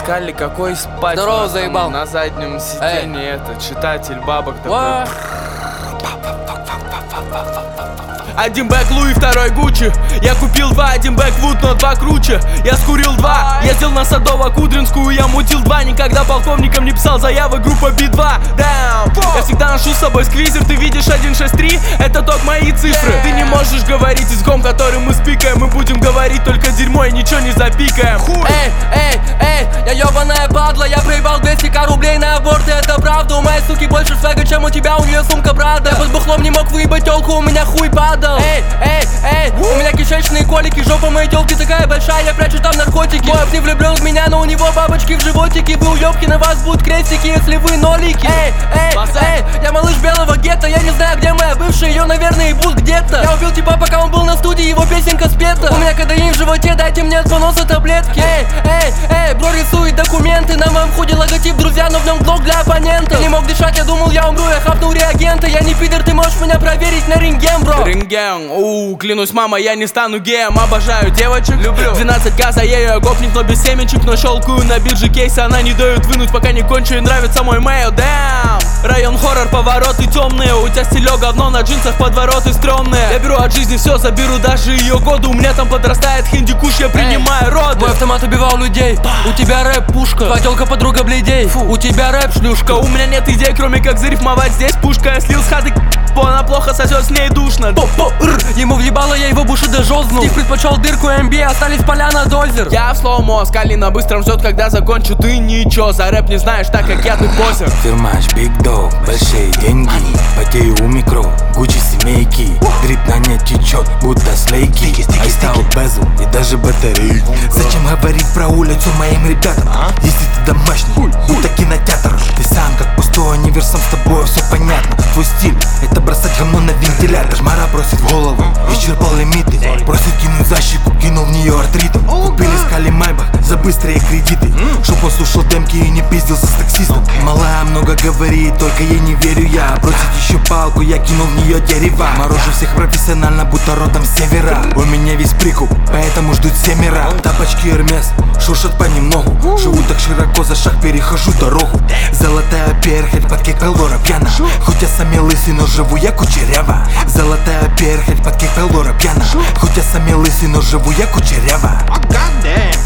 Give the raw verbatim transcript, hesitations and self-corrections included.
Скалли, какой спать? Здорово, заебал. На заднем сиденье это читатель бабок такой. Один бэк Луи, второй Гуччи. Я купил два, один бэк Вуд, но два круче. Я скурил два, ездил на Садово-Кудринскую. Я мутил два, никогда полковникам не писал заявы. Группа би два, down. Я всегда ношу с собой сквизер, ты видишь один шесть три. Это только мои цифры. Ты не можешь говорить языком, который мы спикаем. Мы будем говорить только дерьмо и ничего не запикаем. Эй, эй, эй, я ёбаная падла. Я проебал двести ка рублей на аборты, это правда. У моей суки больше свега, чем у тебя, у нее сумка Прада. Я под бухлом не мог выебать телку, у меня хуй падал. Эй, эй, эй, у меня кишечные колики. Жопа моей телки такая большая, я прячу там наркотики. Мой не влюблен в меня, но у него бабочки в животике. Вы уёбки, на вас будут крестики, если вы нолики. Эй, эй, эй, я малыш белого гетто. Я не знаю, где моя бывшая, ее, наверное, ебут где-то. Я убил типа, пока он был на студии, его песенка спета. У меня кадеин в животе, дайте мне от поноса таблетки. Эй, эй, эй, бро рисует документы. На моем худе логотип, друзья, но в нем блок для оппонента. Я не мог дышать, я думал, я умру, я хапнул реагенты. Я не пидор, ты можешь меня проверить на рентген, бро. Рентген, ууу, клянусь, мама, я не стану геем. Обожаю девочек, люблю. двенадцать ка за ею, гопник, но без семечек. Но щелкаю на бирже кейсы, она не дает вынуть, пока не кончу. И нравится мой мейл, damn. Район хоррор, повороты темные. У тебя стилё говно, на джинсах подвороты стрёмные. Я беру от жизни все, заберу даже ее годы. У меня там подрастает хиндикуш, я принимаю роды. Мой автомат убивал людей, у тебя рэп пушка. Твоя тёлка подруга бледей, фу, у тебя рэп шлюшка. У меня нет идей, кроме как зарифмовать здесь пушка. Я слил с хаты, она плохо сосет, с ней душно. Ему въебало, я его бушидо жознул. Стив предпочел дырку эм би, остались поля на дозер. Я в слоумо, Скалли на быстром ждет, когда закончу. Ты ничего, за рэп не знаешь, так как я ты позер. Фирмаш, биг дог, большие деньги. Потею у микро, Гуччи семейки. Дрип на нет течет, будто слейки. Айстаут, безл и даже батареи. Зачем говорить про улицу моим ребятам? Если ты домашний, будто кинотеатр. Ты сам как пустой универсам, с тобой все понятно. Твой стиль, это бросать говно на вентилятор. Жмара бросит в голову, исчерпал лимиты. Просит кинуть защику, кинул в нее артритом. Купили Скалли Майбах за быстрые кредиты. Чтоб он слушал демки и не пиздился с таксистом. Малая много говорит, только ей не верю я. Бросит еще палку, я кинул в нее дерева. Морожу всех профессионально, будто родом с севера. У меня весь прикуп, поэтому ждут семеро. Тапочки Эрмес, шуршат понемногу. Живу так широко, за шаг перехожу дорогу. Золотая перхоть под кекалора пьяна. Хоть я сами лысый, но живу я кучерява. Золотая перхоть под кекалора пьяна. Хоть я сами лысый, но живу я кучерява. Oh, goddamn.